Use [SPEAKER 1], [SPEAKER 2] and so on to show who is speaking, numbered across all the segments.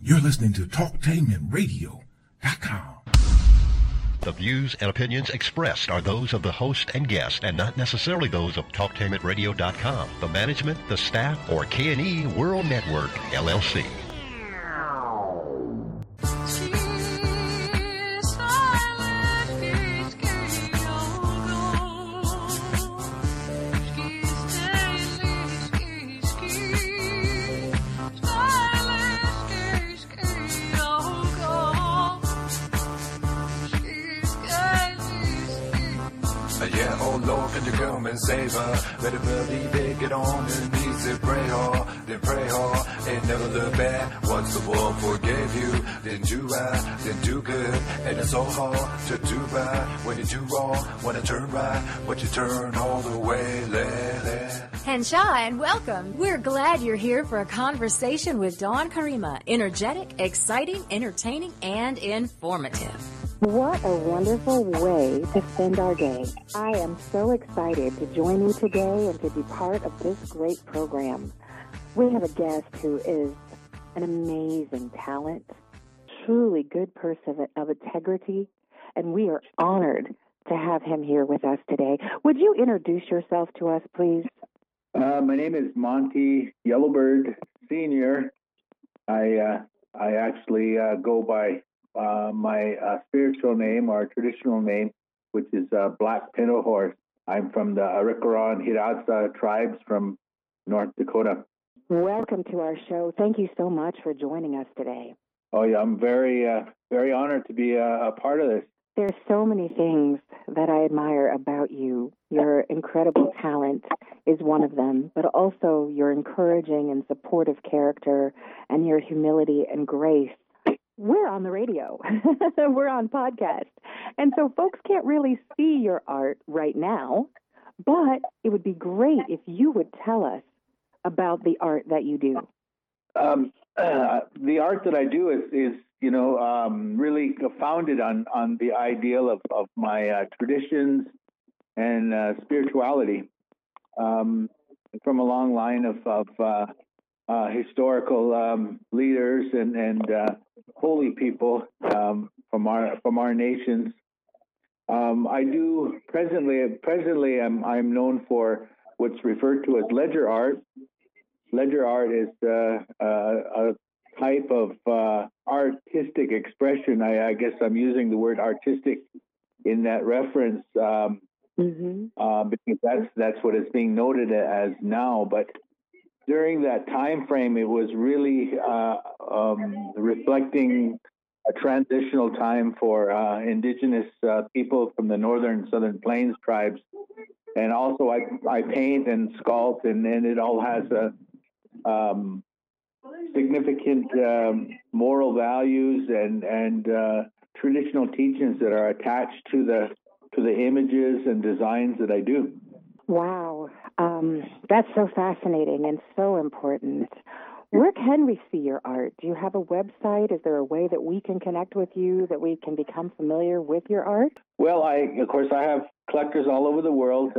[SPEAKER 1] You're listening to TalkTainmentRadio.com.
[SPEAKER 2] The views and opinions expressed are those of the host and guest and not necessarily those of TalkTainmentRadio.com, the management, the staff, or K&E World Network, LLC.
[SPEAKER 3] Can you come and save her? Better believe it, get on your knees and pray hard, then pray hard, and never look back. Once the world forgave you, then do right, then do good, and it's so hard to do right. When you do wrong, wanna turn right, but you turn all the way,
[SPEAKER 4] Henshaw, and welcome. We're glad you're here for a conversation with Dawn Karima. Energetic, exciting, entertaining, and informative.
[SPEAKER 5] What a wonderful way to spend our day. I am so excited to join you today and to be part of this great program. We have a guest who is an amazing talent, truly good person of integrity, and we are honored to have him here with us today. Would you introduce yourself to us, please?
[SPEAKER 6] My name is Monty Yellowbird Sr. I actually go by my spiritual name or traditional name, which is Black Pinto Horse. I'm from the Arikara and Hidatsa tribes from North Dakota.
[SPEAKER 5] Welcome to our show. Thank you so much for joining us today.
[SPEAKER 6] Oh, yeah, I'm very honored to be a part of this.
[SPEAKER 5] There's so many things that I admire about you. Your incredible talent is one of them, but also your encouraging and supportive character and your humility and grace. We're on the radio. We're on podcast. And so folks can't really see your art right now, but it would be great if you would tell us about the art that you do.
[SPEAKER 6] The art that I do is really founded on the ideal of my traditions and spirituality from a long line of historical leaders and holy people from our nations. I do presently I'm known for what's referred to as ledger art. Ledger art is a type of artistic expression. I guess I'm using the word artistic in that reference because that's what it's being noted as now. But during that time frame, it was really reflecting a transitional time for indigenous people from the northern and southern plains tribes. And also I paint and sculpt, and it all has a significant moral values and traditional teachings that are attached to the images and designs that I do.
[SPEAKER 5] Wow. That's so fascinating and so important. Where can we see your art? Do you have a website? Is there a way that we can connect with you, that we can become familiar with your art?
[SPEAKER 6] Well, I have collectors all over the world.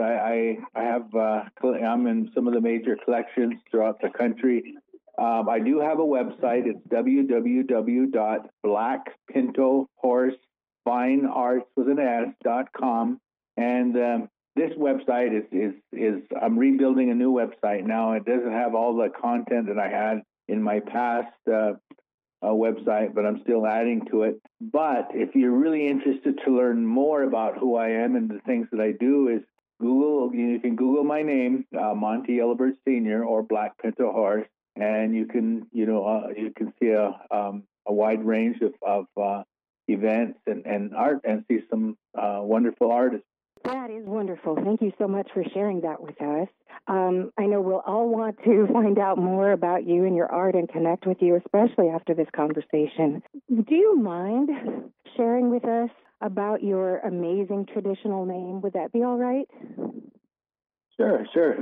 [SPEAKER 6] I'm in some of the major collections throughout the country. I do have a website. It's www.blackpintohorsefinearts.com. And this website is I'm rebuilding a new website now. It doesn't have all the content that I had in my past website, but I'm still adding to it. But if you're really interested to learn more about who I am and the things that I do, is Google. You can Google my name, Monty Yellowbird Sr. or Black Pinto Horse, and you can see a wide range of events and art and see some wonderful artists.
[SPEAKER 5] That is wonderful. Thank you so much for sharing that with us. I know we'll all want to find out more about you and your art and connect with you, especially after this conversation. Do you mind sharing with us about your amazing traditional name? Would that be all right?
[SPEAKER 6] Sure.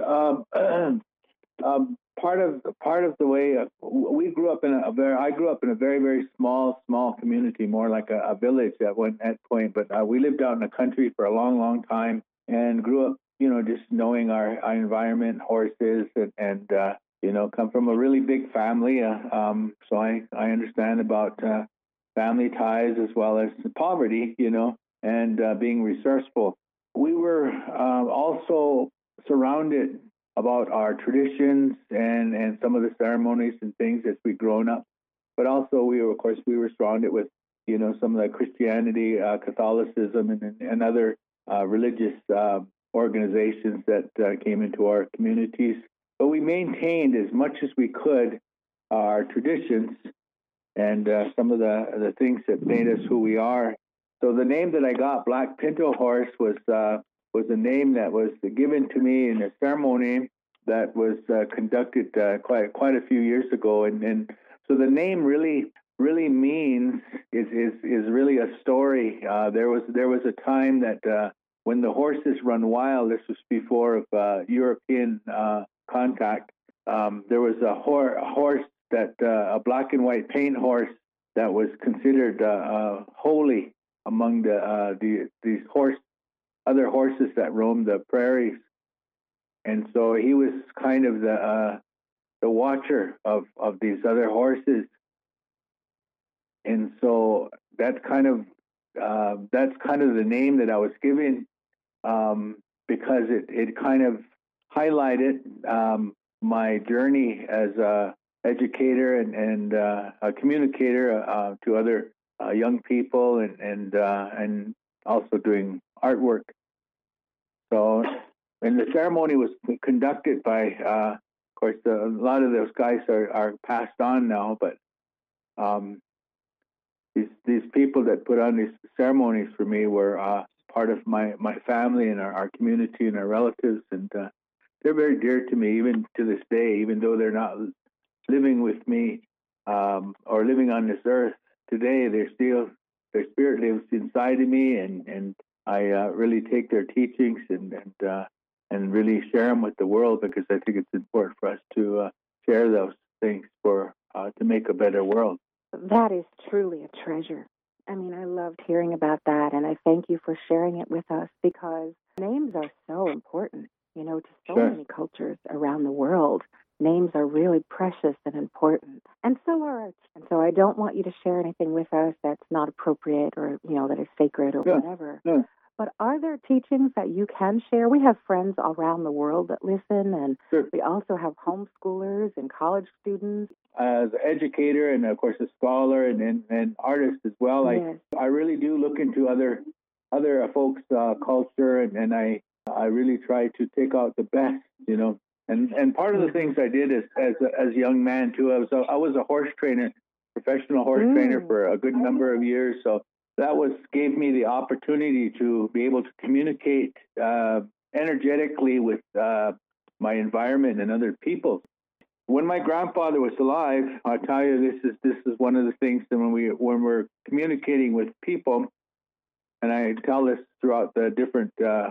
[SPEAKER 6] Part of the way we grew up I grew up in a very, very small community, more like a village at that point. But we lived out in the country for a long, long time and grew up, just knowing our environment, horses, and come from a really big family. So I understand about family ties as well as poverty, and being resourceful. We were also surrounded about our traditions and some of the ceremonies and things as we'd grown up. But also we were surrounded with, some of the Christianity, Catholicism, and other religious organizations that came into our communities. But we maintained as much as we could our traditions and some of the things that made us who we are. So the name that I got, Black Pinto Horse, was a name that was given to me in a ceremony that was conducted quite a few years ago, and so the name really means is really a story. There was a time that when the horses run wild, this was before European contact. There was a horse that a black and white paint horse that was considered holy among these other horses that roamed the prairies, and so he was kind of the watcher of these other horses, and so that's kind of the name that I was given, because it kind of highlighted my journey as a educator and a communicator to other young people and also doing artwork. So, and the ceremony was conducted by, of course, a lot of those guys are passed on now, but these people that put on these ceremonies for me were part of my family and our community and our relatives, and they're very dear to me even to this day, even though they're not living with me or living on this earth today. Their spirit lives inside of me, and I really take their teachings and really share them with the world, because I think it's important for us to share those things to make a better world.
[SPEAKER 5] That is truly a treasure. I mean, I loved hearing about that, and I thank you for sharing it with us, because names are so important, to so
[SPEAKER 6] Sure.
[SPEAKER 5] many cultures around the world. Names are really precious and important, and so are our. And so I don't want you to share anything with us that's not appropriate or, that is sacred or whatever.
[SPEAKER 6] Yeah.
[SPEAKER 5] But are there teachings that you can share? We have friends around the world that listen, and
[SPEAKER 6] Sure.
[SPEAKER 5] we also have homeschoolers and college students.
[SPEAKER 6] As an educator and, of course, a scholar and artist as well,
[SPEAKER 5] Yes.
[SPEAKER 6] I really do look into other folks' culture, and I really try to take out the best, And part of the things I did as a young man too, I was a horse trainer, professional horse trainer for a good number of years. So that gave me the opportunity to be able to communicate energetically with my environment and other people. When my grandfather was alive, I'll tell you, this is one of the things that when we're communicating with people, and I tell this throughout the different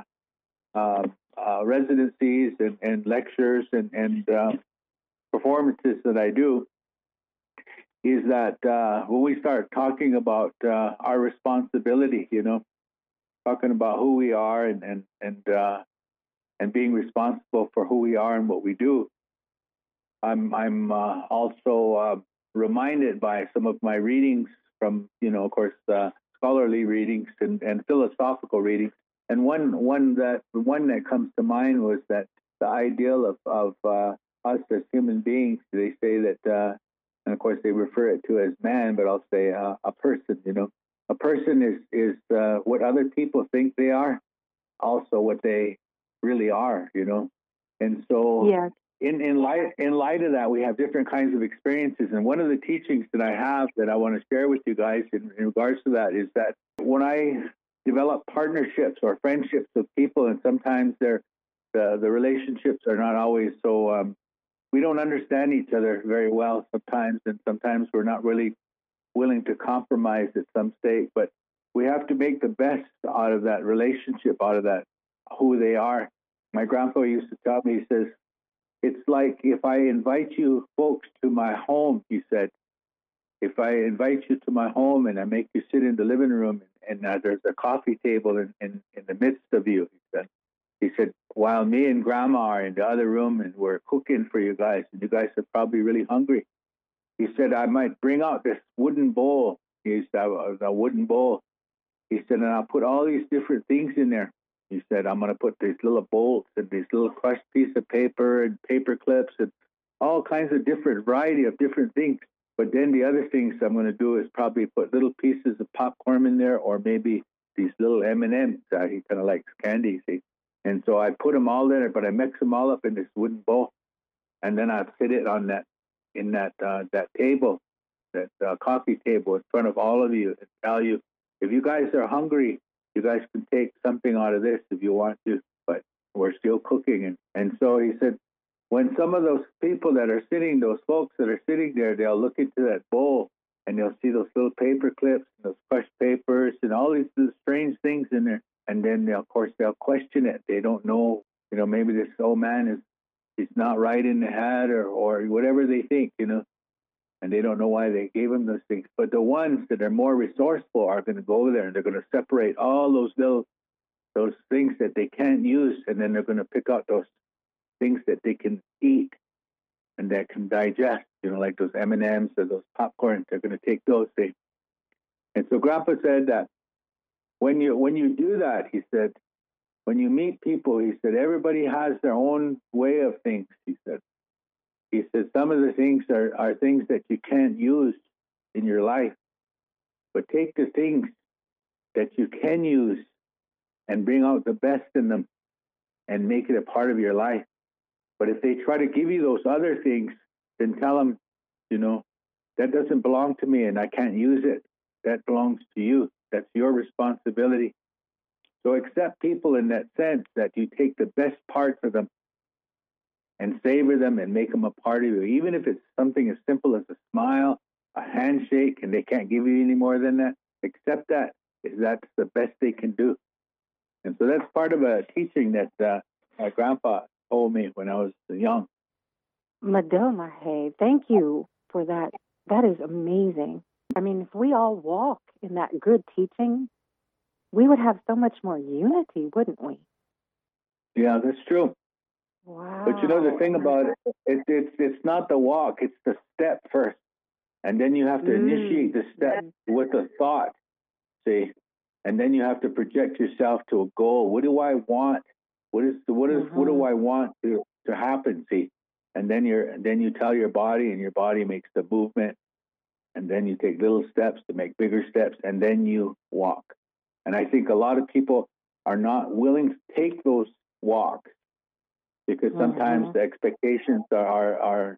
[SPEAKER 6] residencies and lectures and performances that I do, is that when we start talking about our responsibility, talking about who we are and being responsible for who we are and what we do, I'm also reminded by some of my readings from, of course, scholarly readings and philosophical readings. And one that comes to mind was that the ideal of us as human beings. They say that, and of course they refer it to as man, but I'll say a person. A person is what other people think they are, also what they really are. And so
[SPEAKER 5] Yes.
[SPEAKER 6] In light of that, we have different kinds of experiences. And one of the teachings that I have that I want to share with you guys in regards to that is that when I develop partnerships or friendships with people, and sometimes the relationships are not always so, we don't understand each other very well sometimes, and sometimes we're not really willing to compromise at some state, but we have to make the best out of that relationship, out of that, who they are. My grandpa used to tell me, he says, it's like if I invite you folks to my home, he said, if I invite you to my home and I make you sit in the living room and there's a coffee table in the midst of you, he said, he said, while me and Grandma are in the other room and we're cooking for you guys, and you guys are probably really hungry, he said, I might bring out this wooden bowl. He used to have a wooden bowl. He said, and I'll put all these different things in there. He said, I'm going to put these little bolts and these little crushed piece of paper and paper clips and all kinds of different variety of different things. But then the other things I'm going to do is probably put little pieces of popcorn in there, or maybe these little M&Ms. He kind of likes candy, see. And so I put them all in it, but I mix them all up in this wooden bowl, and then I sit it on that table, that coffee table in front of all of you, and tell you, if you guys are hungry, you guys can take something out of this if you want to, but we're still cooking. And so he said, when some of those people that are sitting, those folks that are sitting there, they'll look into that bowl and they'll see those little paper clips, and those crushed papers, and all these strange things in there. And then, of course, they'll question it. They don't know, maybe this old man he's not right in the head, or whatever they think, and they don't know why they gave him those things. But the ones that are more resourceful are going to go there and they're going to separate all those things that they can't use, and then they're going to pick out those things that they can eat and that can digest, like those M&Ms or those popcorns. They're going to take those things. And so Grandpa said that when you do that, he said, when you meet people, he said, everybody has their own way of things, he said. He said, some of the things are things that you can't use in your life, but take the things that you can use and bring out the best in them and make it a part of your life. But if they try to give you those other things, then tell them, that doesn't belong to me and I can't use it. That belongs to you. That's your responsibility. So accept people in that sense, that you take the best parts of them and savor them and make them a part of you. Even if it's something as simple as a smile, a handshake, and they can't give you any more than that, accept that. That's the best they can do. And so that's part of a teaching that my grandpa told me when I was young.
[SPEAKER 5] Mado Mahe, thank you for that. That is amazing. I mean, if we all walk in that good teaching, we would have so much more unity, wouldn't we?
[SPEAKER 6] Yeah, that's true.
[SPEAKER 5] Wow.
[SPEAKER 6] But the thing about it's not the walk, it's the step first. And then you have to initiate the step with a thought, see? And then you have to project yourself to a goal. What do I want? What do I want to happen, see? And then you tell your body, and your body makes the movement. And then you take little steps to make bigger steps, and then you walk. And I think a lot of people are not willing to take those walks because sometimes the expectations are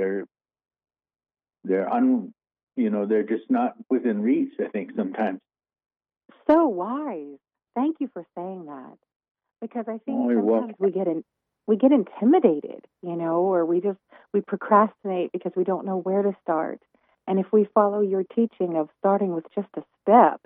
[SPEAKER 6] they're just not within reach, I think, sometimes.
[SPEAKER 5] So wise. Thank you for saying that. Because I think sometimes we get intimidated, or we procrastinate because we don't know where to start. And if we follow your teaching of starting with just a step,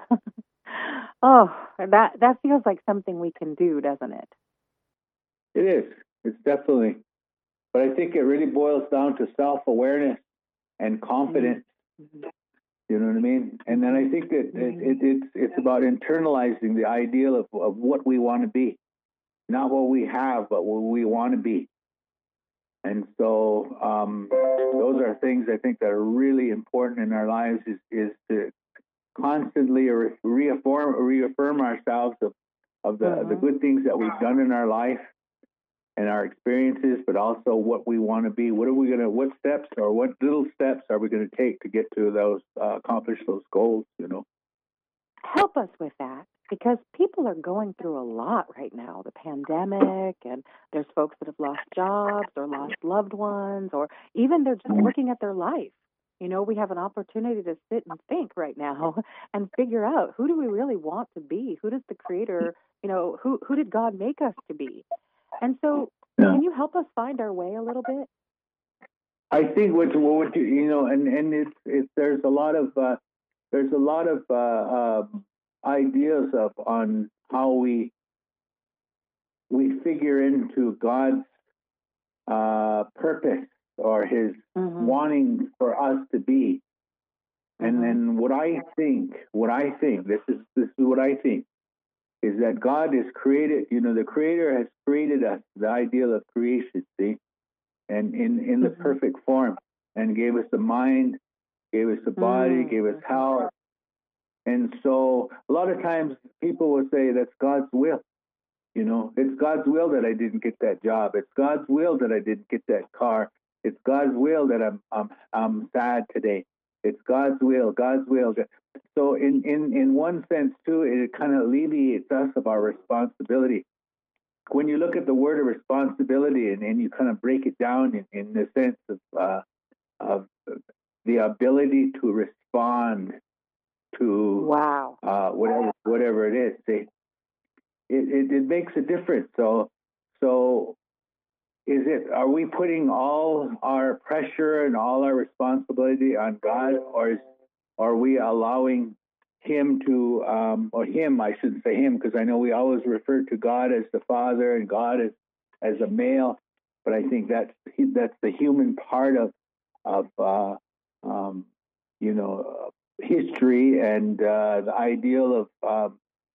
[SPEAKER 5] that feels like something we can do, doesn't it?
[SPEAKER 6] It is. It's definitely. But I think it really boils down to self-awareness and confidence. Mm-hmm. You know what I mean? And then I think that it's about internalizing the ideal of what we want to be. Not what we have, but what we want to be. And so those are things I think that are really important in our lives is to constantly reaffirm ourselves of the good things that we've done in our life and our experiences, but also what we want to be. What steps or what little steps are we going to take to get to those, accomplish those goals,
[SPEAKER 5] Help us with that, because people are going through a lot right now, the pandemic, and there's folks that have lost jobs or lost loved ones, or even they're just looking at their life. We have an opportunity to sit and think right now and figure out, who do we really want to be? Who does the Creator, who did God make us to be? And so, can you help us find our way a little bit?
[SPEAKER 6] I think what you and it's there's a lot of ideas on how we figure into God's purpose or His wanting for us to be. And then what I think, this is what I think. is that God is created, the Creator has created us, the ideal of creation, see, and in the perfect form, and gave us the mind, gave us the body, gave us health. And so a lot of times people will say that's God's will. It's God's will that I didn't get that job. It's God's will that I didn't get that car. It's God's will that I'm sad today. It's God's will, God's will. So in one sense too, it kind of alleviates us of our responsibility. When you look at the word of responsibility and you kind of break it down in the sense of the ability to respond to whatever it is, see, it makes a difference. So are we putting all our pressure and all our responsibility on God, or are we allowing Him to, or Him, I shouldn't say Him, because I know we always refer to God as the Father and God as a male, but I think that's the human part of history and the ideal of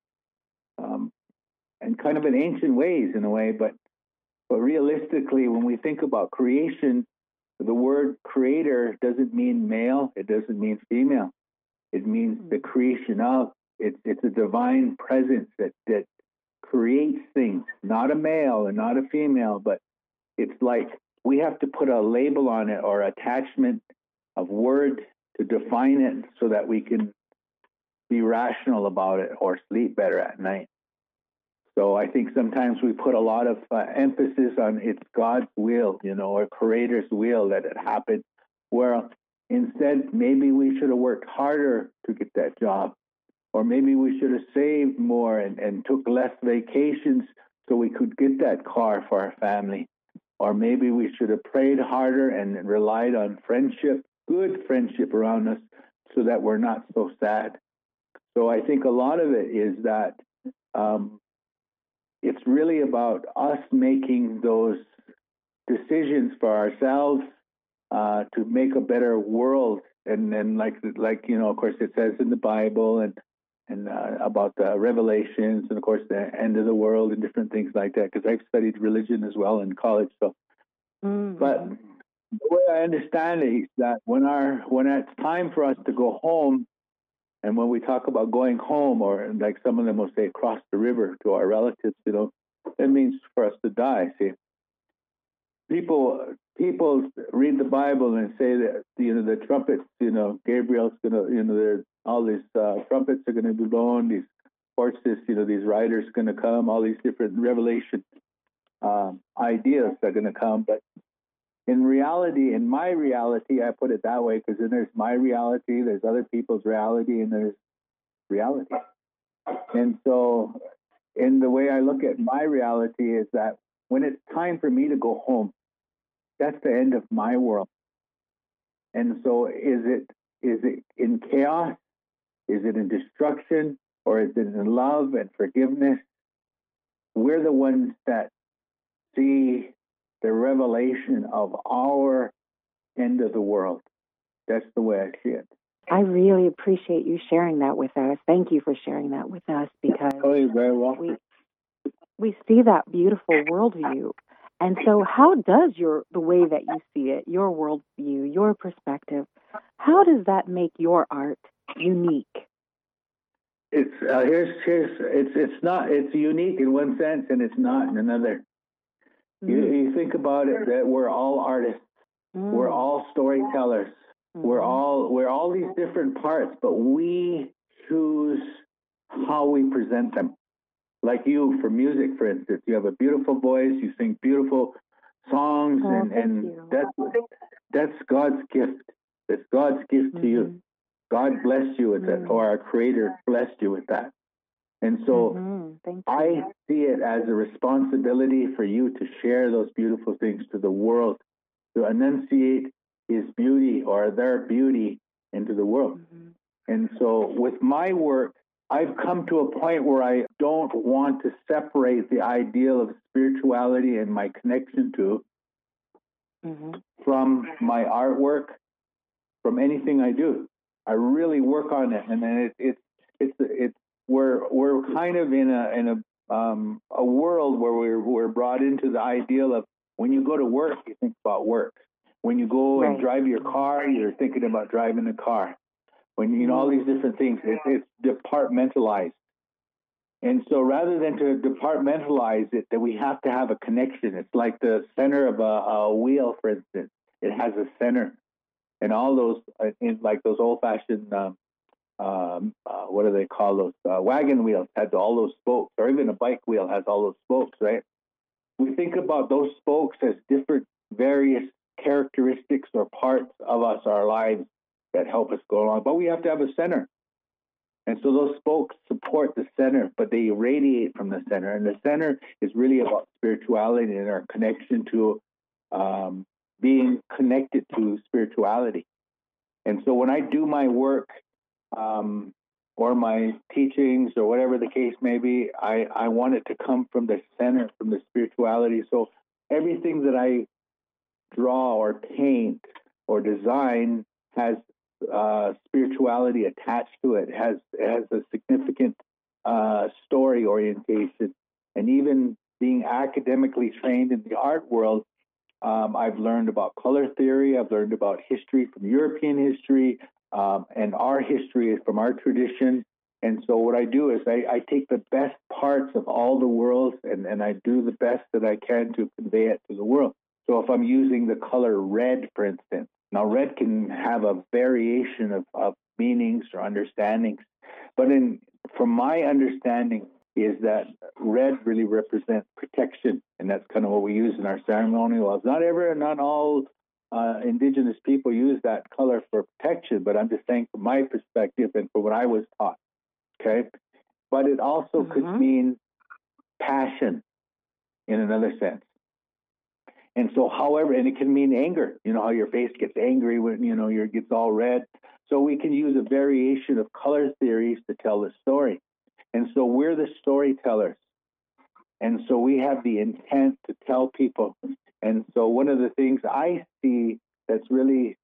[SPEAKER 6] and kind of in ancient ways in a way, but realistically, when we think about creation, the word creator doesn't mean male, it doesn't mean female. It means the creation of. It's a divine presence that creates things, not a male and not a female, but it's like we have to put a label on it or attachment of word to define it so that we can be rational about it or sleep better at night. So I think sometimes we put a lot of emphasis on it's God's will, or Creator's will that it happened. Where instead, maybe we should have worked harder to get that job. Or maybe we should have saved more and took less vacations so we could get that car for our family. Or maybe we should have prayed harder and relied on friendship, good friendship around us, so that we're not so sad. So I think a lot of it is that it's really about us making those decisions for ourselves to make a better world. And then, like of course, it says in the Bible and about the Revelations, and of course, the end of the world and different things like that. Because I've studied religion as well in college. So, but the way I understand it is that when it's time for us to go home. And when we talk about going home, or like some of them will say, across the river to our relatives, that means for us to die. See, people read the Bible and say that the trumpets, Gabriel's gonna, all these trumpets are gonna be blown, these horses, these riders are gonna come, all these different revelation ideas are gonna come, but. In reality, in my reality, I put it that way because then there's my reality, there's other people's reality, and there's reality. And so, in the way I look at my reality is that when it's time for me to go home, that's the end of my world. And so, is it in chaos? Is it in destruction? Or is it in love and forgiveness? We're the ones that see the revelation of our end of the world. That's the way I see it.
[SPEAKER 5] I really appreciate you sharing that with us. Thank you for sharing that with us, because
[SPEAKER 6] you're very welcome.
[SPEAKER 5] We see that beautiful worldview. And so how does the way that you see it, your worldview, your perspective, how does that make your art unique?
[SPEAKER 6] It's it's unique in one sense and it's not in another. You think about it, that we're all artists. We're all storytellers. We're all these different parts, but we choose how we present them. Like you, for music, for instance, you have a beautiful voice, you sing beautiful songs, and that's God's gift. It's God's gift to you. God blessed you with that, or our Creator blessed you with that. And so I see it as a responsibility for you to share those beautiful things to the world, to enunciate His beauty or their beauty into the world. And so with my work, I've come to a point where I don't want to separate the ideal of spirituality and my connection to from my artwork, from anything I do. I really work on it, and then it's we're kind of in a world where we're brought into the ideal of when you go to work, you think about work. When you go and drive your car, you're thinking about driving the car. When you know all these different things, it's departmentalized. And so rather than to departmentalize it, that we have to have a connection. It's like the center of a wheel, for instance. It has a center. And all those, in like those old-fashioned, what do they call those? Wagon wheels had all those spokes, or even a bike wheel has all those spokes, right? We think about those spokes as different various characteristics or parts of us, our lives, that help us go along. But we have to have a center. And so those spokes support the center, but they radiate from the center. And the center is really about spirituality and our connection to being connected to spirituality. And so when I do my work or my teachings or whatever the case may be, I want it to come from the center, from the spirituality. So everything that I draw or paint or design has spirituality attached to it. It has a significant story orientation. And even being academically trained in the art world, I've learned about color theory. I've learned about history from European history and our history from our tradition. And so what I do is I take the best parts of all the worlds and I do the best that I can to convey it to the world. So if I'm using the color red, for instance, now red can have a variation of meanings or understandings. But from my understanding is that red really represents protection. And that's kind of what we use in our ceremonials. Not all indigenous people use that color for protection, but I'm just saying from my perspective and from what I was taught. Okay. But it also could mean passion in another sense. And so, however, and it can mean anger. You know how your face gets angry when, it gets all red. So we can use a variation of color theories to tell the story. And so we're the storytellers. And so we have the intent to tell people. And so one of the things I see that's really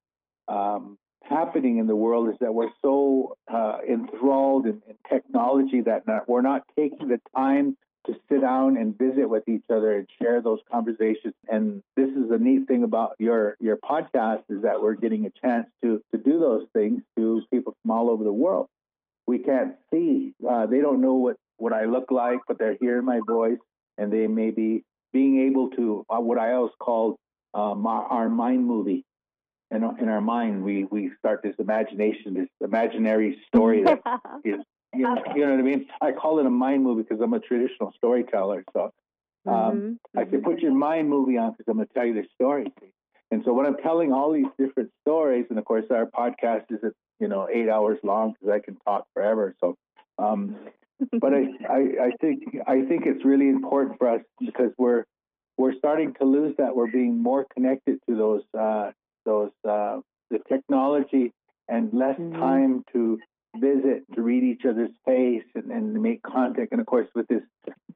[SPEAKER 6] happening in the world is that we're so enthralled in technology that we're not taking the time to sit down and visit with each other and share those conversations. And this is the neat thing about your podcast is that we're getting a chance to do those things to people from all over the world. We can't see. They don't know what I look like, but they're hearing my voice, and they may be being able to, what I always call our mind movie. And in our mind, we start this imagination, this imaginary story that is, you know what I mean? I call it a mind movie because I'm a traditional storyteller. So I say, put your mind movie on because I'm going to tell you the story. And so when I'm telling all these different stories, and of course our podcast is 8 hours long because I can talk forever. So, but I think it's really important for us because we're starting to lose that. We're being more connected to the technology and less time to visit, to read each other's face and make contact. And of course, with this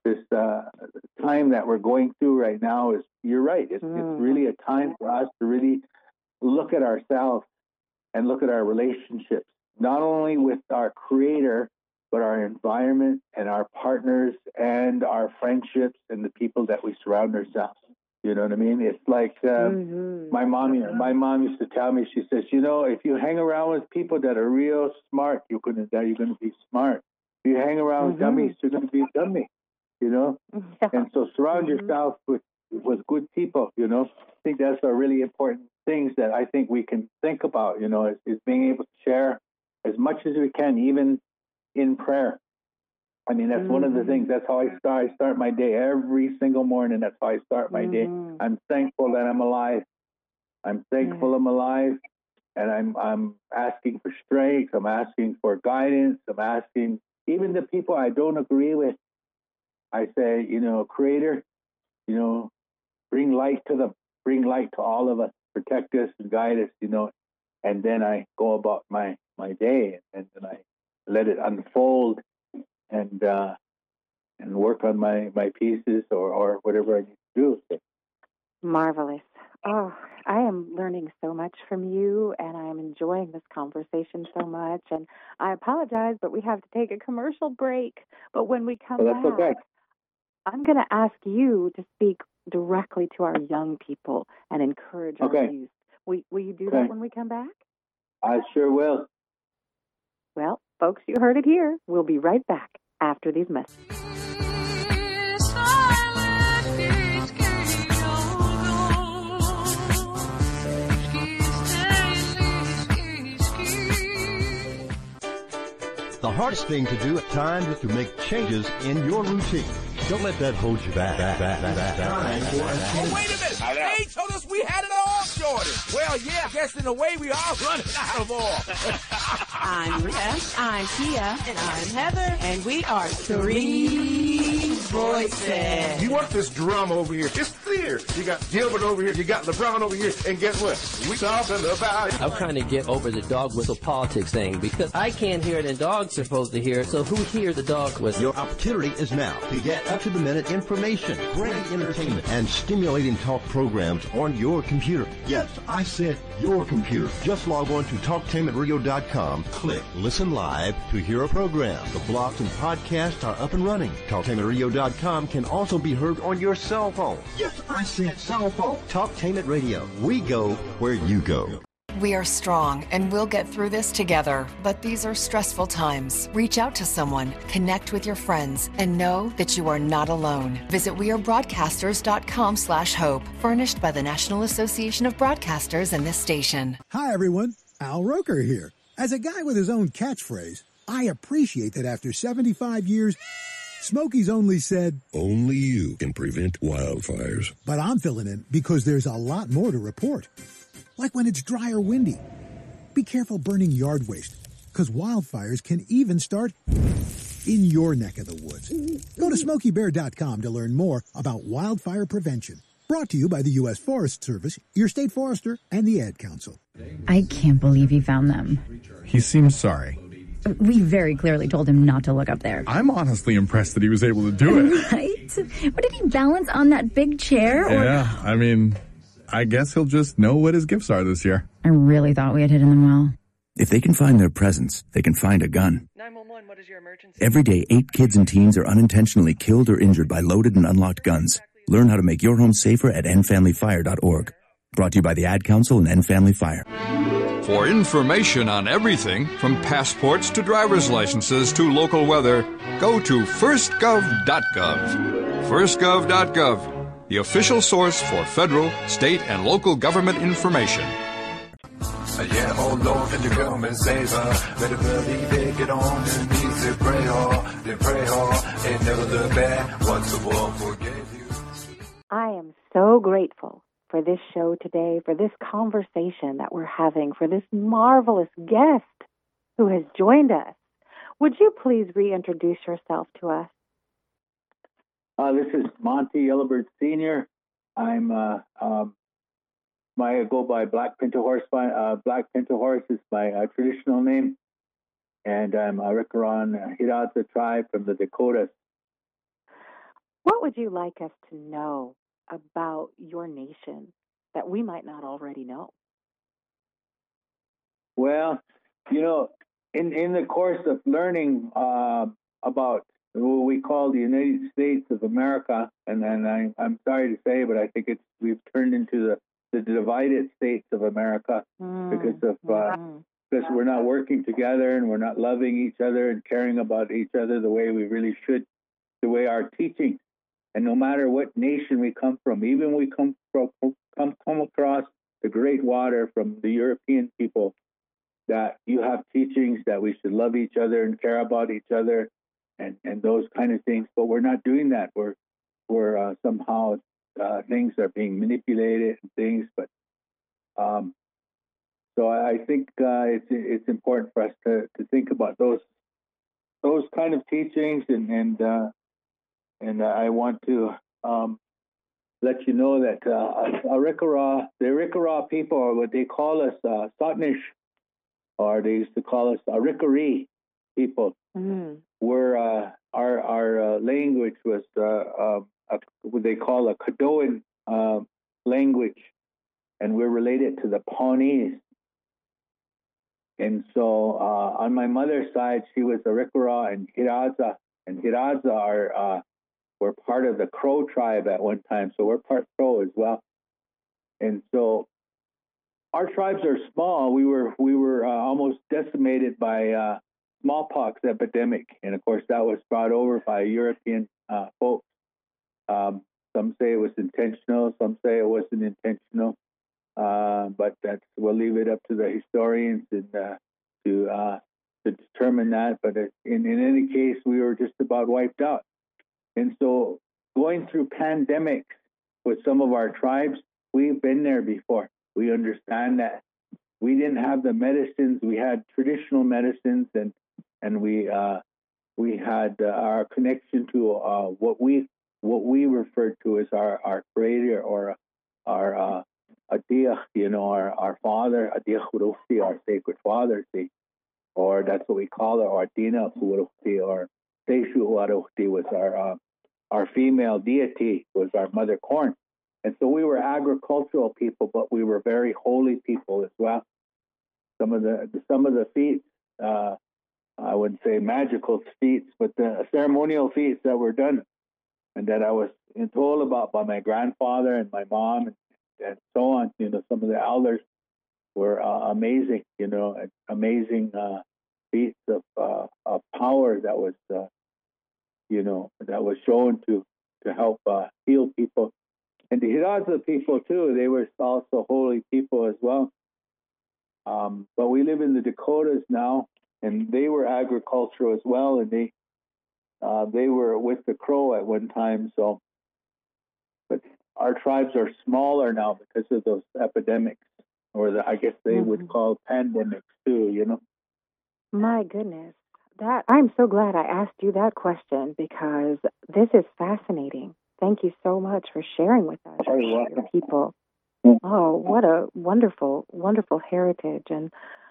[SPEAKER 6] time that we're going through right now, you're right. It's really a time for us to really look at ourselves and look at our relationships, not only with our Creator, but our environment and our partners and our friendships and the people that we surround ourselves. You know what I mean? It's like my mom used to tell me. She says, if you hang around with people that are real smart, you're going to be smart. If you hang around with dummies, you're going to be a dummy. And so surround yourself with good people. I think that's a really important things that I think we can think about. Is being able to share as much as we can, even in prayer. I mean, that's one of the things. That's how I start my day every single morning. That's how I start my day. I'm thankful that I'm alive. I'm thankful I'm alive, and I'm asking for strength. I'm asking for guidance. I'm asking even the people I don't agree with. I say, Creator, bring light to all of us, protect us and guide us, and then I go about my day, and then I let it unfold. And work on my pieces or whatever I need to do.
[SPEAKER 5] Marvelous. Oh, I am learning so much from you, and I am enjoying this conversation so much. And I apologize, but we have to take a commercial break. But when we come
[SPEAKER 6] Well, that's
[SPEAKER 5] back,
[SPEAKER 6] okay.
[SPEAKER 5] I'm going to ask you to speak directly to our young people and encourage our
[SPEAKER 6] Okay.
[SPEAKER 5] youth. Will you do
[SPEAKER 6] Okay.
[SPEAKER 5] that when we come back?
[SPEAKER 6] I sure will.
[SPEAKER 5] Well, folks, you heard it here. We'll be right back after these messages.
[SPEAKER 2] The hardest thing to do at times is to make changes in your routine. Don't let that hold you back.
[SPEAKER 1] Oh, wait a minute. They told us we had it all sorted. Well, yeah, I guess in a way we are running out of oil.
[SPEAKER 7] I'm Beth, I'm Tia, and I'm Heather, and we are Three Voices.
[SPEAKER 1] You want this drama over here? It's clear. You got Gilbert over here, you got LeBron over here, and guess what? We talking about it.
[SPEAKER 8] I'm trying to get over the dog whistle politics thing because I can't hear it and dogs are supposed to hear it, so who hears the dog whistle?
[SPEAKER 2] Your opportunity is now to get up-to-the-minute information, great entertainment, and stimulating talk programs on your computer. Yes, I said your computer. Just log on to TalkTainmentRadio.com, click Listen Live to hear a program. The blogs and podcasts are up and running. TalkTainmentRadio.com can also be heard on your cell phone. Yes, I said cell phone. Talktainment Radio. We go where you go.
[SPEAKER 9] We are strong and we'll get through this together. But these are stressful times. Reach out to someone, connect with your friends, and know that you are not alone. Visit wearebroadcasters.com/hope, furnished by the National Association of Broadcasters and this station.
[SPEAKER 10] Hi, everyone. Al Roker here. As a guy with his own catchphrase, I appreciate that after 75 years, Smokey's only said,
[SPEAKER 11] "Only you can prevent wildfires."
[SPEAKER 10] But I'm filling in because there's a lot more to report. Like when it's dry or windy. Be careful burning yard waste, because wildfires can even start in your neck of the woods. Go to SmokeyBear.com to learn more about wildfire prevention. Brought to you by the U.S. Forest Service, your state forester, and the Ad Council.
[SPEAKER 12] I can't believe he found them.
[SPEAKER 13] He seems sorry.
[SPEAKER 12] We very clearly told him not to look up there.
[SPEAKER 13] I'm honestly impressed that he was able to do it.
[SPEAKER 12] Right? But did he balance on that big chair?
[SPEAKER 13] Yeah, I mean, I guess he'll just know what his gifts are this year.
[SPEAKER 12] I really thought we had hidden them well.
[SPEAKER 14] If they can find their presents, they can find a gun.
[SPEAKER 15] 911, what is your emergency?
[SPEAKER 14] Every day, 8 kids and teens are unintentionally killed or injured by loaded and unlocked guns. Learn how to make your home safer at endfamilyfire.org. Brought to you by the Ad Council and End Family Fire.
[SPEAKER 16] For information on everything from passports to driver's licenses to local weather, go to firstgov.gov. Firstgov.gov, the official source for federal, state, and local government information.
[SPEAKER 3] Yeah, oh Lord, can you come and save her? Better believe it, get on your knees and pray hard, then pray hard, and never look back once the world forgave you.
[SPEAKER 5] I am so grateful for this show today, for this conversation that we're having, for this marvelous guest who has joined us. Would you please reintroduce yourself to us?
[SPEAKER 6] This is Monty Yellowbird Sr. I'm I go by Black Pinto Horse. Black Pinto Horse is my traditional name, and I'm a Rickaron Hidatsa tribe from the Dakotas.
[SPEAKER 5] What would you like us to know about your nation that we might not already know?
[SPEAKER 6] Well, you know, in the course of learning about what we call the United States of America, and then I'm sorry to say, but I think we've turned into the divided states of America because we're not working together and we're not loving each other and caring about each other the way we really should, the way our teaching. And no matter what nation we come from, even we come across the great water from the European people, that you have teachings that we should love each other and care about each other and those kind of things. But we're not doing that. We're somehow things are being manipulated and things. But so I think it's important for us to think about those kind of teachings and I want to let you know that the Arikara people, or what they call us, Sotnish, or they used to call us Arikari people, were our language was what they call a Caddoan language, and we're related to the Pawnees. And so on my mother's side, she was a Rikara and Hiraza. And Hiraza were part of the Crow tribe at one time, so we're part Crow as well. And so our tribes are small. We were almost decimated by smallpox epidemic, and of course that was brought over by European folks. Some say it was intentional, some say it wasn't intentional, but we'll leave it up to the historians and to determine that. But in any case, we were just about wiped out. And so going through pandemics with some of our tribes, we've been there before. We understand that. We didn't have the medicines. We had traditional medicines, and we had our connection to what we referred to as our creator, or our Adiach, our father, Adiach Urufti, our sacred father, or that's what we call it, or Dina Urufti, or Seishu Urufti was our female deity, was our mother corn. And so we were agricultural people, but we were very holy people as well. Some of the feats, I wouldn't say magical feats, but the ceremonial feats that were done and that I was told about by my grandfather and my mom and so on. Some of the elders were amazing. Amazing feats of power that was, that was shown to help heal people. And the Hiraza people too, they were also holy people as well. But we live in the Dakotas now, and they were agricultural as well, and they were with the Crow at one time. So, but our tribes are smaller now because of those epidemics, or I guess they would call pandemics too.
[SPEAKER 5] My goodness, I'm so glad I asked you that question, because this is fascinating. Thank you so much for sharing with us, your people. Oh, what a wonderful, wonderful heritage. And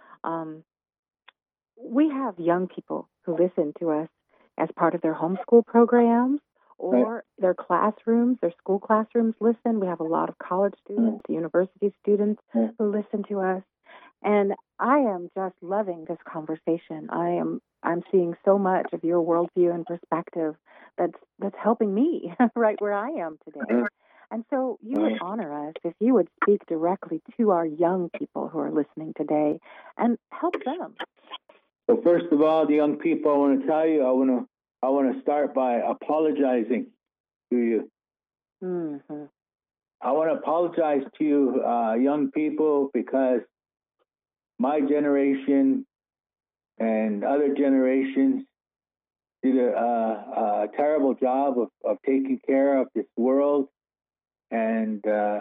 [SPEAKER 5] we have young people who listen to us as part of their homeschool programs, or their classrooms, their school classrooms listen. We have a lot of college students, university students who listen to us. And I am just loving this conversation. I'm seeing so much of your worldview and perspective that's helping me right where I am today. And so you would honor us if you would speak directly to our young people who are listening today and help them.
[SPEAKER 6] So first of all, the young people, I want to tell you, I want to start by apologizing to you.
[SPEAKER 5] Mm-hmm.
[SPEAKER 6] I want to apologize to you, young people, because my generation and other generations did a terrible job of taking care of this world, and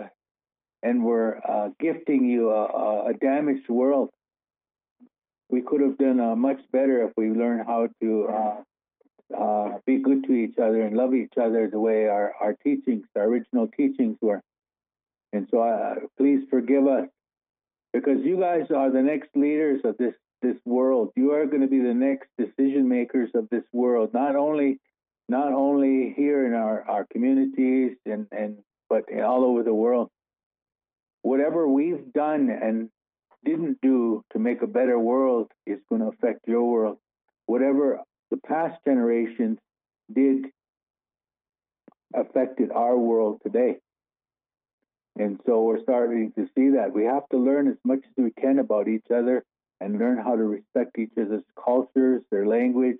[SPEAKER 6] we're gifting you a damaged world. We could have done much better if we learned how to be good to each other and love each other the way our teachings, our original teachings were. And so please forgive us, because you guys are the next leaders of this world. You are going to be the next decision makers of this world, not only here in our communities but all over the world. Whatever we've done and didn't do to make a better world is going to affect your world. Whatever the past generations did affected our world today. And so we're starting to see that. We have to learn as much as we can about each other and learn how to respect each other's cultures, their language.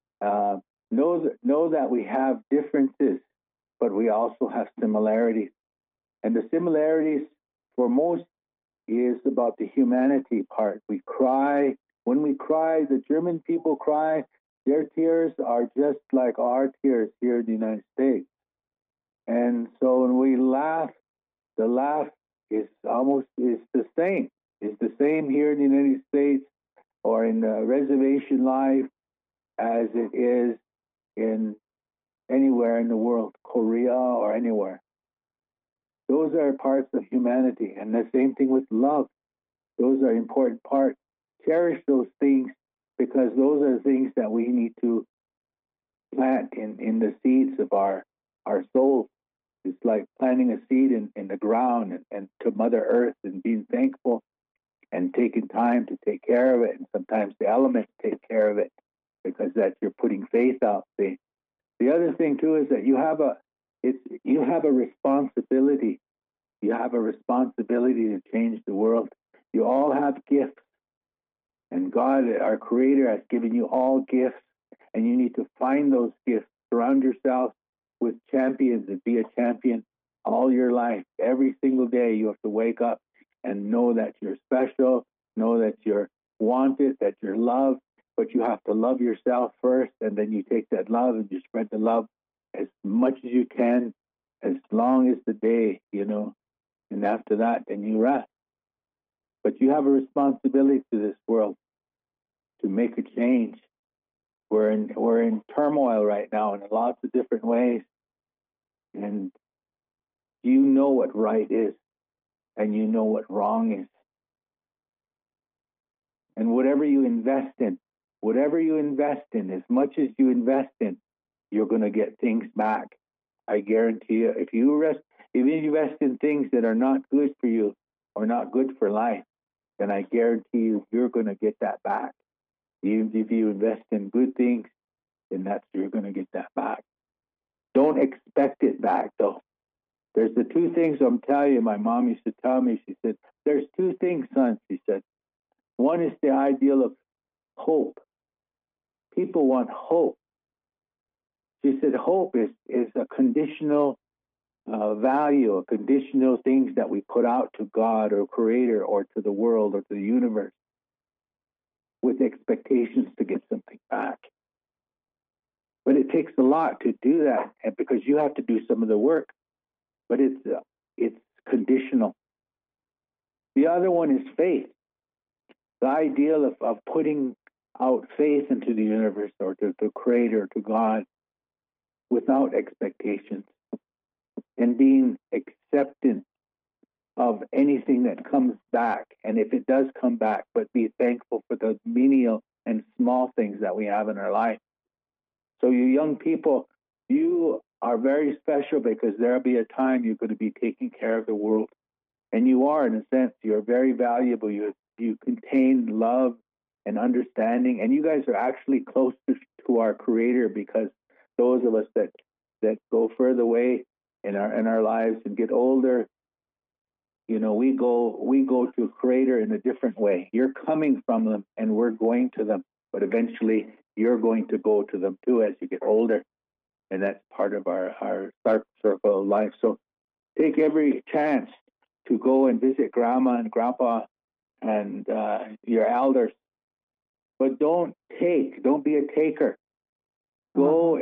[SPEAKER 6] Know that we have differences, but we also have similarities. And the similarities for most is about the humanity part. We cry. When we cry, the German people cry. Their tears are just like our tears here in the United States. And so when we laugh, the laugh is the same. It's the same here in the United States or in reservation life as it is in anywhere in the world, Korea or anywhere. Those are parts of humanity. And the same thing with love. Those are important parts. Cherish those things, because those are the things that we need to plant in the seeds of our souls. It's like planting a seed in the ground and to Mother Earth and being thankful and taking time to take care of it. And sometimes the elements take care of it because that you're putting faith out. The other thing too is that you have a responsibility. You have a responsibility to change the world. You all have gifts. And God, our Creator, has given you all gifts. And you need to find those gifts. Surround yourself with champions and be a champion all your life. Every single day you have to wake up and know that you're special, know that you're wanted, that you're loved. But you have to love yourself first, and then you take that love and you spread the love as much as you can, as long as the day, and after that, then you rest. But you have a responsibility to this world to make a change. We're in turmoil right now in lots of different ways, and you know what right is, and you know what wrong is. And whatever you invest in, as much as you invest in, you're going to get things back. I guarantee you. If you invest in things that are not good for you or not good for life, then I guarantee you, you're going to get that back. Even if you invest in good things, then you're going to get that back. Don't expect it back, though. There's the two things I'm telling you. My mom used to tell me. She said, "There's two things, son." She said, "One is the ideal of hope. People want hope." She said, "Hope is a conditional value, a conditional things that we put out to God or Creator or to the world or to the universe with expectations to get something back. But it takes a lot to do that, and because you have to do some of the work. But it's conditional. The other one is faith. The ideal of putting out faith into the universe or to the Creator, to God, without expectations, and being acceptant of anything that comes back. And if it does come back, but be thankful for the menial and small things that we have in our life. So you young people, you are very special because there'll be a time you're going to be taking care of the world. And you are, in a sense, you're very valuable. You contain love and understanding. And you guys are actually closer to our Creator, because those of us that go further away in our lives and get older, we go to a Creator in a different way. You're coming from them and we're going to them, but eventually you're going to go to them too as you get older, and that's part of our circle of life. So take every chance to go and visit Grandma and Grandpa and your elders, but don't be a taker. Go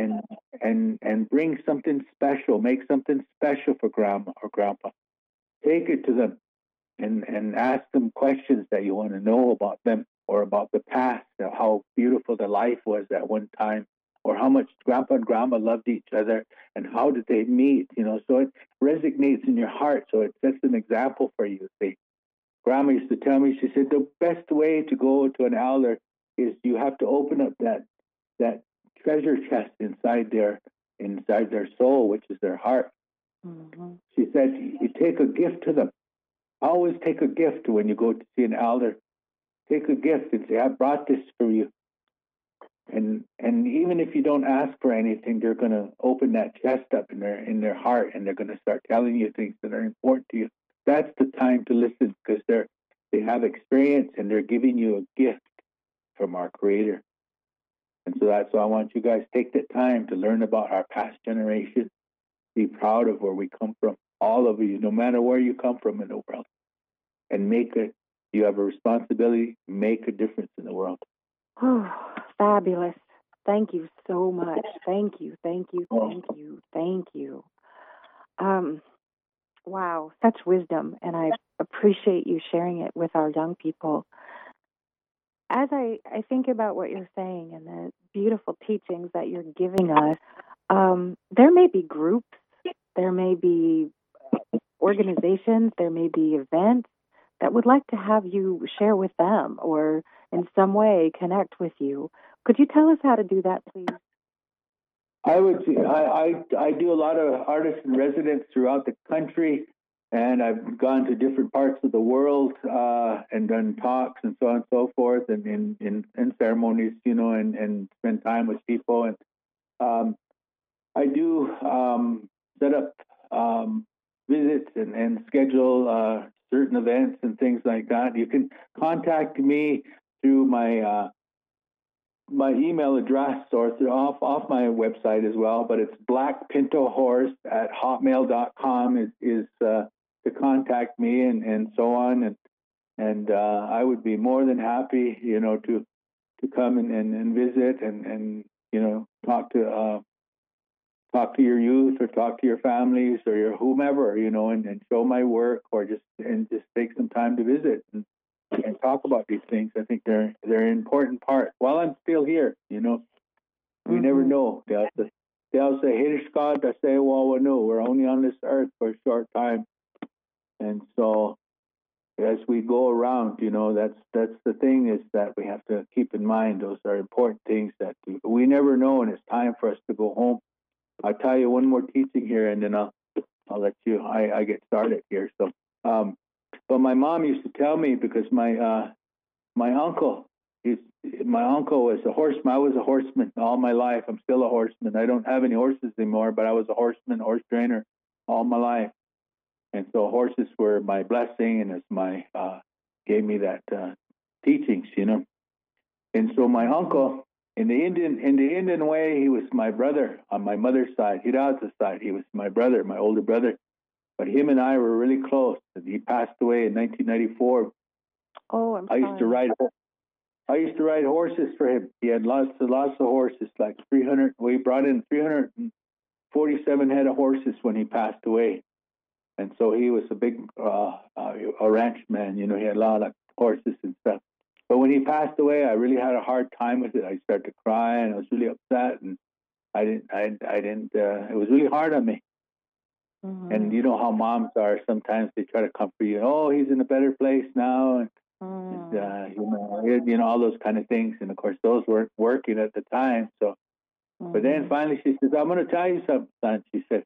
[SPEAKER 6] and bring something special. Make something special for Grandma or Grandpa. Take it to them and ask them questions that you want to know about them or about the past, how beautiful the life was at one time, or how much Grandpa and Grandma loved each other and how did they meet, so it resonates in your heart. So it sets an example for you. See, Grandma used to tell me, she said, the best way to go to an elder is you have to open up that treasure chest inside their soul, which is their heart. Mm-hmm. She said, you take a gift to them. Always take a gift when you go to see an elder. Take a gift and say, I brought this for you. And even if you don't ask for anything, they're going to open that chest up in their heart, and they're going to start telling you things that are important to you. That's the time to listen, because they have experience and they're giving you a gift from our Creator. And so that's why I want you guys to take the time to learn about our past generation. Be proud of where we come from, all of you, no matter where you come from in the world, and you have a responsibility, make a difference in the world.
[SPEAKER 5] Oh, fabulous. Thank you so much. Thank you. Thank you. Thank you. Thank you. Wow, such wisdom, and I appreciate you sharing it with our young people. As I think about what you're saying and the beautiful teachings that you're giving us, there may be groups, there may be organizations, there may be events that would like to have you share with them or in some way connect with you. Could you tell us how to do that, please?
[SPEAKER 6] I would. I do a lot of artists in residence throughout the country, and I've gone to different parts of the world and done talks and so on and so forth, and in ceremonies, and spend time with people. And I do set up visits and schedule certain events and things like that. You can contact me through my email address or through off my website as well, but it's blackpintohorse@hotmail.com is to contact me and so on, and I would be more than happy, to come and visit and talk to your youth or talk to your families or your whomever, and show my work or just take some time to visit and talk about these things. I think they're an important part. While I'm still here, we never know. They'll say, "Hirishkad, I say, well, no, we're only on this earth for a short time." And so, as we go around, that's the thing is that we have to keep in mind. Those are important things that we never know, and it's time for us to go home. I'll tell you one more teaching here, and then I'll let you. I get started here. So. But my mom used to tell me, because my uncle was a horseman. I was a horseman all my life. I'm still a horseman. I don't have any horses anymore, but I was a horseman, horse trainer all my life. And so horses were my blessing, and gave me that teachings, And so my uncle, in the Indian way, he was my brother on my mother's side, Hiraz's side. He was my brother, my older brother. But him and I were really close. And he passed away in 1994.
[SPEAKER 5] Oh, I'm sorry.
[SPEAKER 6] I used to ride horses for him. He had lots of horses, like 300. We brought in 347 head of horses when he passed away. And so he was a big a ranch man. He had a lot of horses and stuff. But when he passed away, I really had a hard time with it. I started to cry, and I was really upset, and I didn't. It was really hard on me. Mm-hmm. And you know how moms are. Sometimes they try to comfort you. Oh, he's in a better place now, and all those kind of things. And of course, those weren't working at the time. So, but then finally, she says, "I'm going to tell you something, son." She said,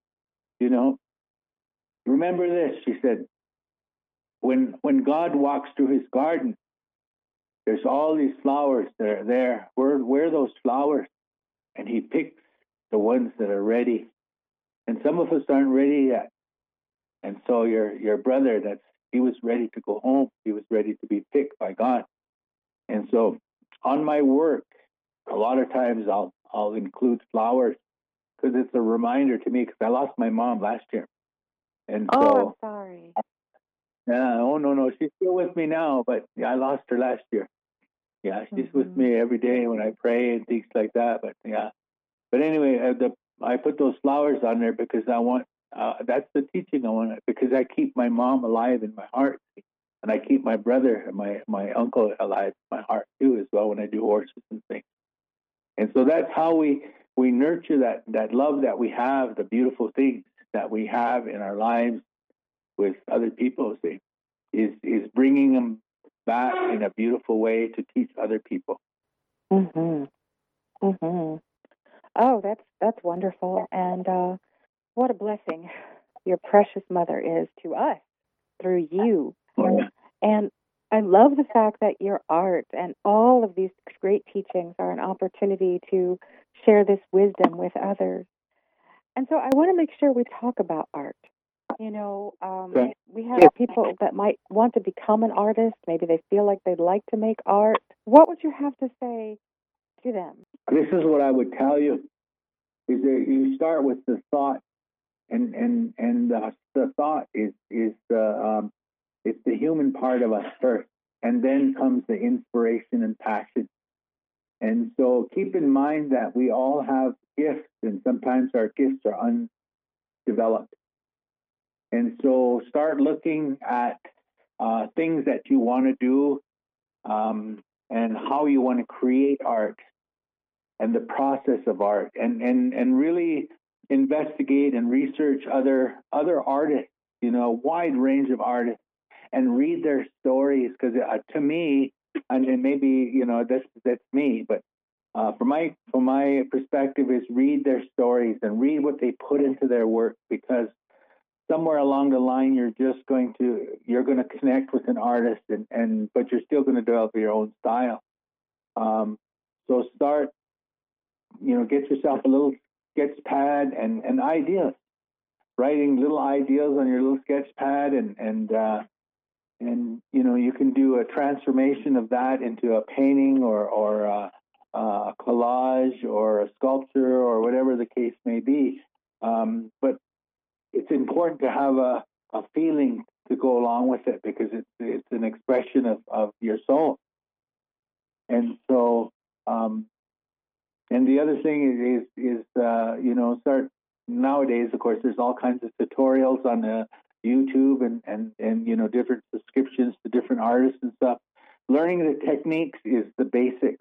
[SPEAKER 6] "Remember this." She said, "When God walks through His garden, there's all these flowers that are there. We're those flowers, and He picks the ones that are ready." And some of us aren't ready yet. And so your brother, he was ready to go home. He was ready to be picked by God. And so on my work, a lot of times I'll include flowers, because it's a reminder to me, because I lost my mom last year. And
[SPEAKER 5] I'm sorry.
[SPEAKER 6] Yeah, no, she's still with me now, but I lost her last year. Yeah, she's with me every day when I pray and things like that. But yeah. But anyway, I put those flowers on there because I want, that's the teaching I want, because I keep my mom alive in my heart, and I keep my brother and my uncle alive in my heart too as well when I do horses and things. And so that's how we nurture that love that we have, the beautiful things that we have in our lives with other people, is bringing them back in a beautiful way to teach other people.
[SPEAKER 5] Oh, that's wonderful, and what a blessing your precious mother is to us through you. And I love the fact that your art and all of these great teachings are an opportunity to share this wisdom with others. And so I want to make sure we talk about art. We have people that might want to become an artist. Maybe they feel like they'd like to make art. What would you have to say to them?
[SPEAKER 6] This is what I would tell you, is that you start with the thought, and the thought is it's the human part of us first, and then comes the inspiration and passion. And so keep in mind that we all have gifts, and sometimes our gifts are undeveloped. And so start looking at things that you want to do, and how you want to create art, and the process of art, and really investigate and research other artists, a wide range of artists, and read their stories, because to me, and maybe that's me, but from my perspective, is read their stories and read what they put into their work, because somewhere along the line you're going to connect with an artist, but you're still going to develop your own style. So start, get yourself a little sketch pad and ideas, writing little ideas on your little sketch pad, and you can do a transformation of that into a painting or a collage or a sculpture or whatever the case may be. But it's important to have a feeling to go along with it, because it's an expression of your soul. And so, and the other thing is start nowadays. Of course, there's all kinds of tutorials on YouTube and different subscriptions to different artists and stuff. Learning the techniques is the basics.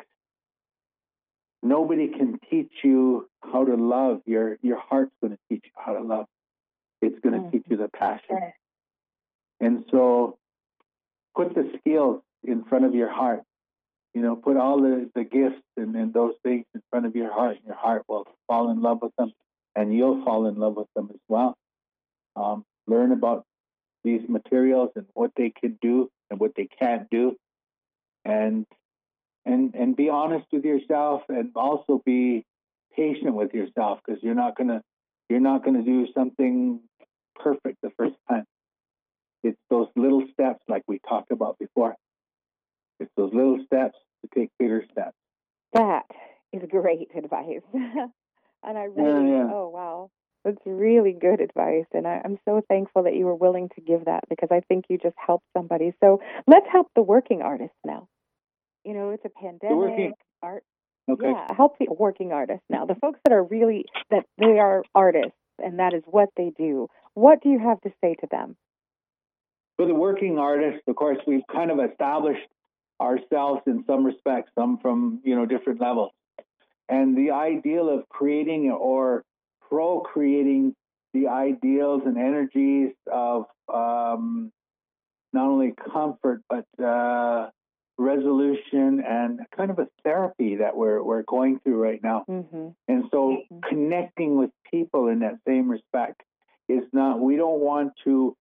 [SPEAKER 6] Nobody can teach you how to love. Your heart's going to teach you how to love. It's going to teach you the passion. And so put the skills in front of your heart. Put all the gifts and those things in front of your heart, and your heart will fall in love with them, and you'll fall in love with them as well. Learn about these materials and what they can do and what they can't do, and be honest with yourself, and also be patient with yourself, because you're not gonna do something perfect the first time. It's those little steps, like we talked about before. It's those little steps to take bigger steps.
[SPEAKER 5] That is great advice. And I really, oh, wow. That's really good advice. And I'm so thankful that you were willing to give that, because I think you just helped somebody. So let's help the working artists now. It's a pandemic. Art. Okay. Yeah, help the working artists now. The folks that they are artists, and that is what they do. What do you have to say to them?
[SPEAKER 6] For the working artists, of course, we've kind of established ourselves in some respects, some from, different levels. And the ideal of creating or procreating the ideals and energies of not only comfort, but resolution and kind of a therapy that we're going through right now. Mm-hmm. And so connecting with people in that same respect is not, we don't want to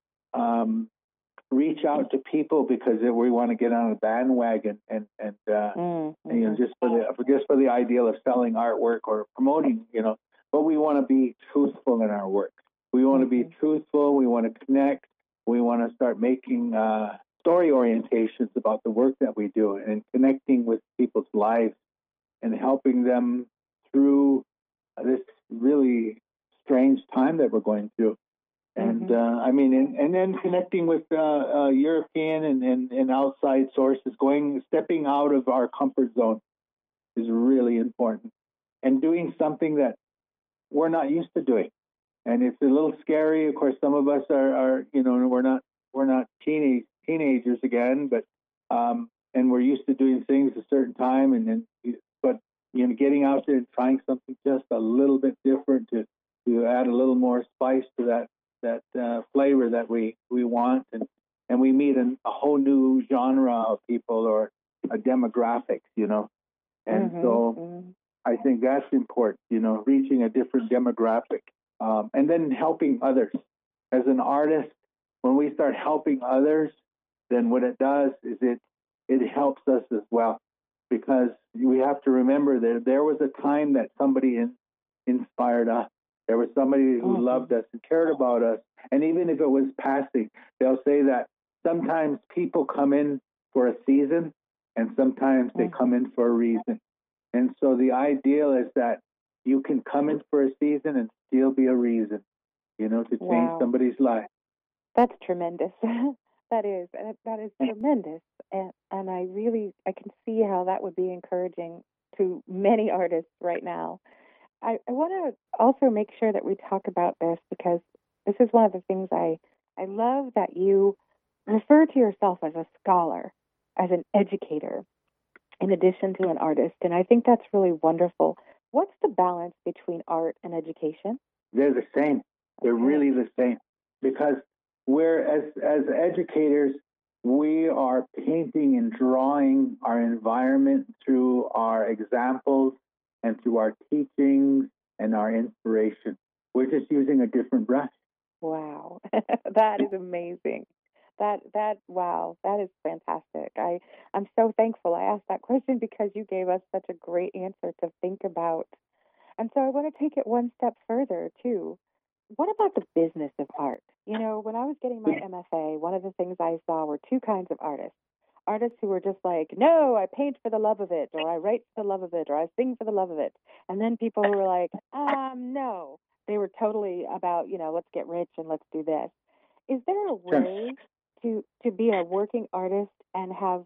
[SPEAKER 6] reach out to people because we want to get on a bandwagon and just for the ideal of selling artwork or promoting, but we want to be truthful in our work. We want to be truthful. We want to connect. We want to start making story orientations about the work that we do, and connecting with people's lives and helping them through this really strange time that we're going through. And and then connecting with European and outside sources, stepping out of our comfort zone is really important, and doing something that we're not used to doing. And it's a little scary. Of course, some of us are we're not teenagers again, but and we're used to doing things a certain time, but getting out there and trying something just a little bit different to add a little more spice to that flavor that we want, and we meet a whole new genre of people or a demographic, and so I think that's important, reaching a different demographic, and then helping others. As an artist, when we start helping others, then what it does is it helps us as well, because we have to remember that there was a time that somebody inspired us. There was somebody who loved us and cared about us. And even if it was passing, they'll say that sometimes people come in for a season and sometimes they come in for a reason. And so the ideal is that you can come in for a season and still be a reason, to change somebody's life.
[SPEAKER 5] That's tremendous. That is tremendous. And I can see how that would be encouraging to many artists right now. I want to also make sure that we talk about this, because this is one of the things I love, that you refer to yourself as a scholar, as an educator, in addition to an artist. And I think that's really wonderful. What's the balance between art and education?
[SPEAKER 6] They're the same. They're really the same. Because we're, as educators, we are painting and drawing our environment through our examples and through our teachings and our inspiration. We're just using a different brush.
[SPEAKER 5] Wow. That is amazing. Wow, that is fantastic. I'm so thankful I asked that question because you gave us such a great answer to think about. And so I want to take it one step further too. What about the business of art? You know, when I was getting my MFA, one of the things I saw were two kinds of artists. Artists who were just like, no, I paint for the love of it, or I write for the love of it, or I sing for the love of it. And then people who were like, no. They were totally about, let's get rich and let's do this. Is there a way to be a working artist and have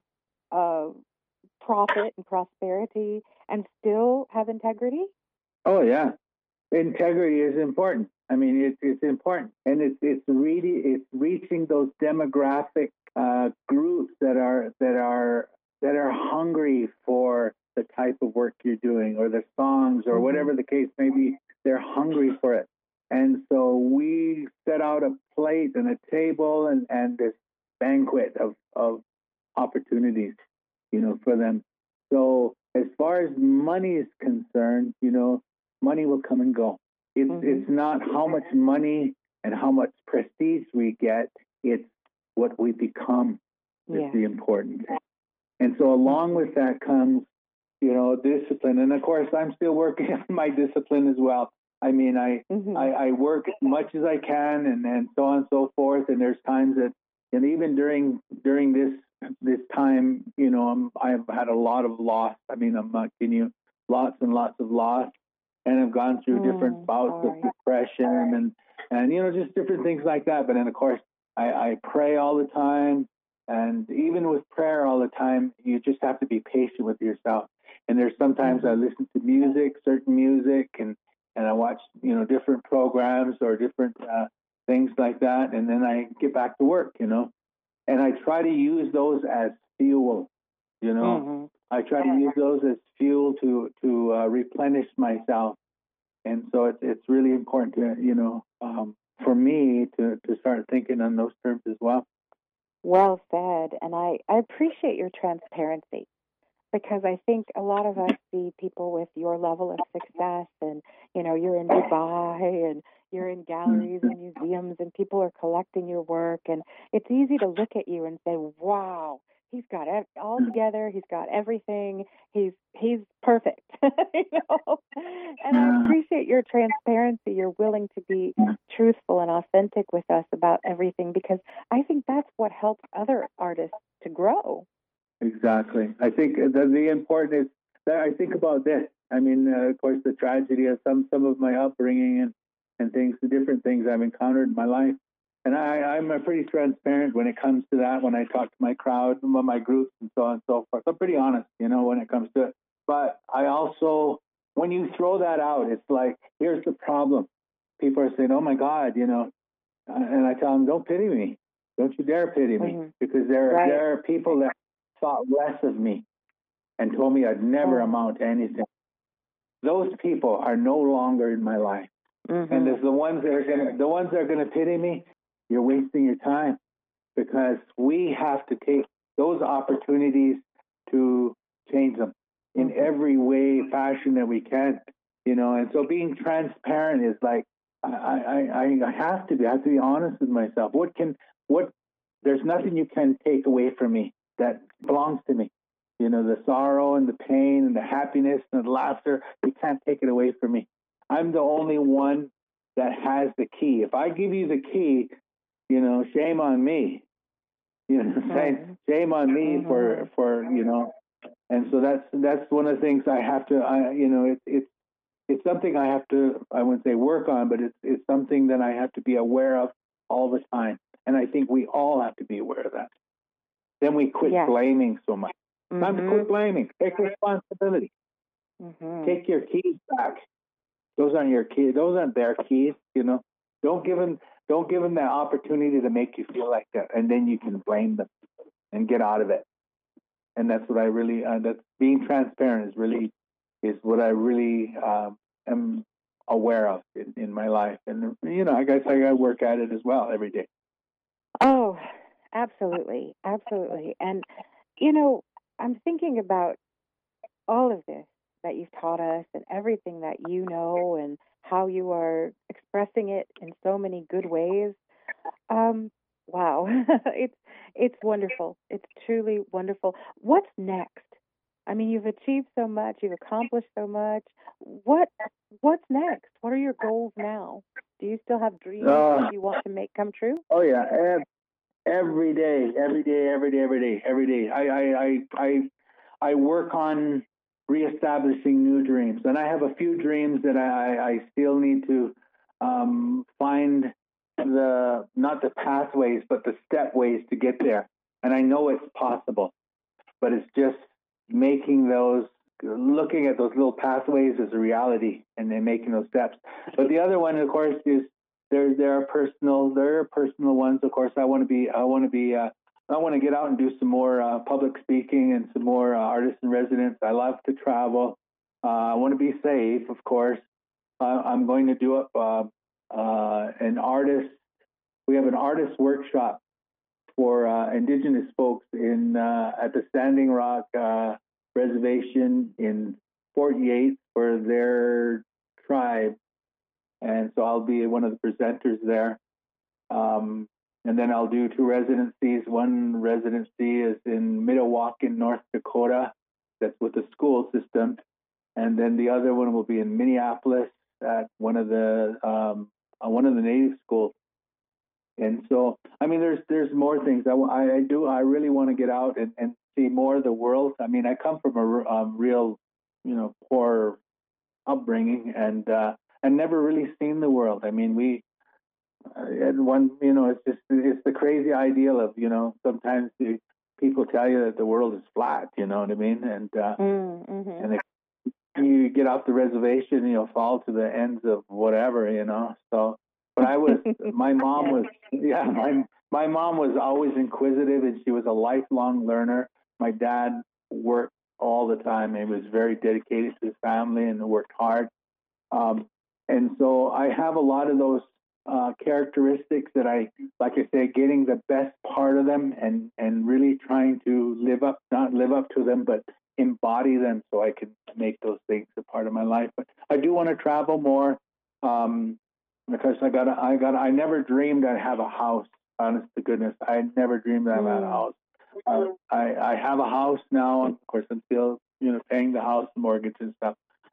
[SPEAKER 5] profit and prosperity and still have integrity?
[SPEAKER 6] Oh, yeah. Integrity is important. I mean, it's important, and it's reaching those demographic groups that are hungry for the type of work you're doing, or the songs, or whatever the case may be. They're hungry for it, and so we set out a plate and a table and this banquet of opportunities, for them. So as far as money is concerned, money will come and go. It's not how much money and how much prestige we get. It's what we become is the important thing. And so along with that comes, discipline. And of course, I'm still working on my discipline as well. I mean, I work as much as I can and so on and so forth. And there's times that, and even during this time, I've had a lot of loss. I mean, I'm not kidding you, lots and lots of loss. And I've gone through different bouts of depression and just different things like that. But then, of course, I pray all the time. And even with prayer all the time, you just have to be patient with yourself. And there's sometimes I listen to certain music, and I watch, different programs or different things like that. And then I get back to work, and I try to use those as fuel, I try to use those as fuel to replenish myself. And so it's really important to, for me to start thinking on those terms as well.
[SPEAKER 5] Well said. And I appreciate your transparency, because I think a lot of us see people with your level of success and, you're in Dubai and you're in galleries and museums and people are collecting your work. And it's easy to look at you and say, wow, he's got it all together. He's got everything. He's perfect. And I appreciate your transparency. You're willing to be truthful and authentic with us about everything, because I think that's what helps other artists to grow.
[SPEAKER 6] Exactly. I think the important is that I think about this. I mean, of course, the tragedy of some of my upbringing and things, the different things I've encountered in my life. And I'm pretty transparent when it comes to that, when I talk to my crowd, my groups, and so on and so forth. I'm pretty honest, when it comes to it. But I also, when you throw that out, it's like, here's the problem. People are saying, oh, my God, and I tell them, don't pity me. Don't you dare pity me, because there are people that thought less of me and told me I'd never amount to anything. Those people are no longer in my life. And there's the ones that are gonna pity me. You're wasting your time, because we have to take those opportunities to change them in every way, fashion that we can. And so being transparent is like, I have to be honest with myself. There's nothing you can take away from me that belongs to me. The sorrow and the pain and the happiness and the laughter, you can't take it away from me. I'm the only one that has the key. If I give you the key, shame on me. Shame on me for And so that's one of the things I have to. It's something I have to, I wouldn't say work on, but it's something that I have to be aware of all the time. And I think we all have to be aware of that. Then we quit blaming so much. Time to quit blaming. Take responsibility. Take your keys back. Those aren't your keys. Those aren't their keys. Don't give them the opportunity to make you feel like that, and then you can blame them and get out of it. And that's what I really. That's being transparent is what I really am aware of in my life, and I guess I work at it as well every day.
[SPEAKER 5] Oh, absolutely, absolutely. And I'm thinking about all of this that you've taught us and everything that you know and how you are expressing it in so many good ways. Wow, it's wonderful. It's truly wonderful. What's next? I mean, you've achieved so much. You've accomplished so much. What's next? What are your goals now? Do you still have dreams that you want to make come true?
[SPEAKER 6] Oh yeah, every day. I work on reestablishing new dreams, and I have a few dreams that I still need to find not the pathways, but the stepways to get there. And I know it's possible, but it's just looking at those little pathways as a reality, and then making those steps. But the other one, of course, is there are personal ones. Of course, I want to get out and do some more public speaking and some more artist in residence. I love to travel. I want to be safe, of course. I'm going to do an artist. We have an artist workshop for Indigenous folks at the Standing Rock Reservation in Fort Yates for their tribe, and so I'll be one of the presenters there. And then I'll do 2 residencies. One residency is in Mdewakan, North Dakota. That's with the school system. And then the other one will be in Minneapolis at one of the native schools. And so, I mean, there's more things. I really want to get out and see more of the world. I mean, I come from a real, poor upbringing and never really seen the world. I mean, it's the crazy ideal of, sometimes people tell you that the world is flat, you know what I mean? And, and if you get off the reservation, you'll fall to the ends of whatever, so, but my mom was always inquisitive, and she was a lifelong learner. My dad worked all the time, and he was very dedicated to his family and worked hard. And so I have a lot of those characteristics that like I say, getting the best part of them and really trying to not live up to them, but embody them so I can make those things a part of my life. But I do want to travel more because I never dreamed I'd have a house. Honest to goodness, I never dreamed I'd have a house. I have a house now. Of course, I'm still paying the house mortgage and stuff,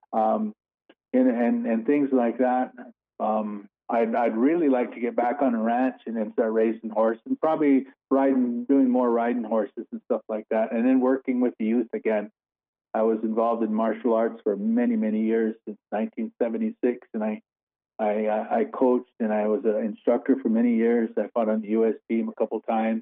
[SPEAKER 6] and things like that. I'd really like to get back on a ranch and then start raising horses and probably doing more riding horses and stuff like that. And then working with the youth again. I was involved in martial arts for many, many years since 1976, and I coached and I was an instructor for many years. I fought on the U.S. team a couple times.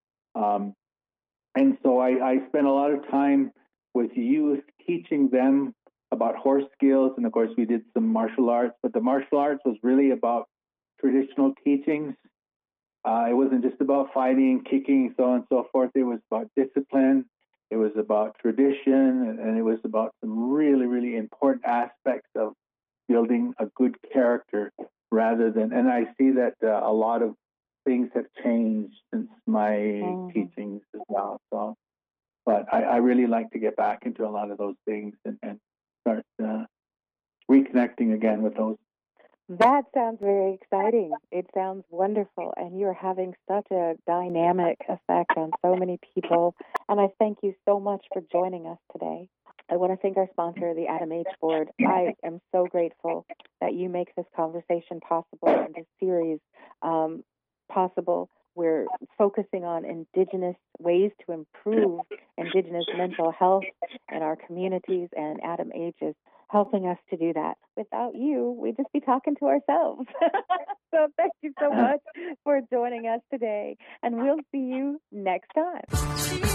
[SPEAKER 6] And so I spent a lot of time with youth teaching them about horse skills, and of course we did some martial arts, but the martial arts was really about traditional teachings. It wasn't just about fighting, kicking, so on and so forth. It was about discipline, it was about tradition, and it was about some really, really important aspects of building a good character rather than, and I see that a lot of things have changed since my teachings as well. So, but I really like to get back into a lot of those things and start reconnecting again with those.
[SPEAKER 5] That sounds very exciting. It sounds wonderful, and you're having such a dynamic effect on so many people. And I thank you so much for joining us today. I want to thank our sponsor, the Adam H. Board. I am so grateful that you make this conversation possible and this series possible. We're focusing on Indigenous ways to improve Indigenous mental health in our communities, and Adam H. is helping us to do that. Without you, we'd just be talking to ourselves. So thank you so much for joining us today, and we'll see you next time.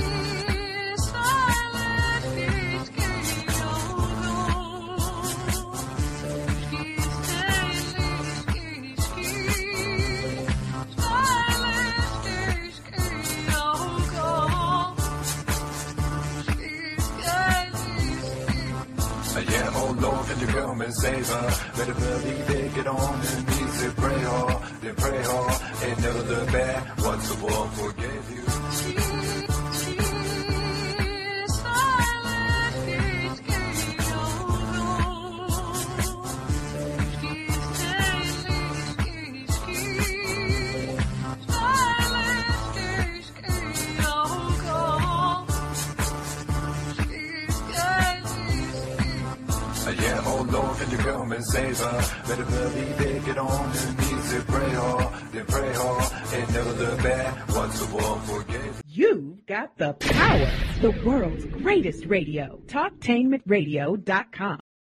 [SPEAKER 3] Yeah, oh Lord, can you come and save her? Better believe it, get on your knees and pray hard, then pray hard, and never look back. Once the world forgave you. Yeah, oh Lord, can you come and save her? Better believe it, get on your knees and pray hard, then pray hard, and never look back. Once the world forgave.
[SPEAKER 15] You've got the power. The world's greatest radio. TalkTainmentRadio.com.